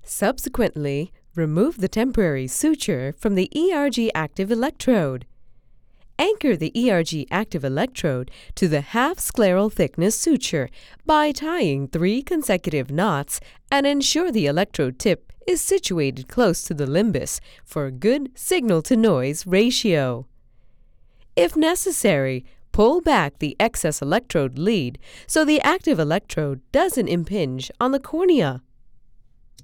Subsequently, remove the temporary suture from the ERG active electrode. Anchor the ERG active electrode to the half-scleral thickness suture by tying 3 consecutive knots and ensure the electrode tip is situated close to the limbus for a good signal-to-noise ratio. If necessary, pull back the excess electrode lead so the active electrode doesn't impinge on the cornea.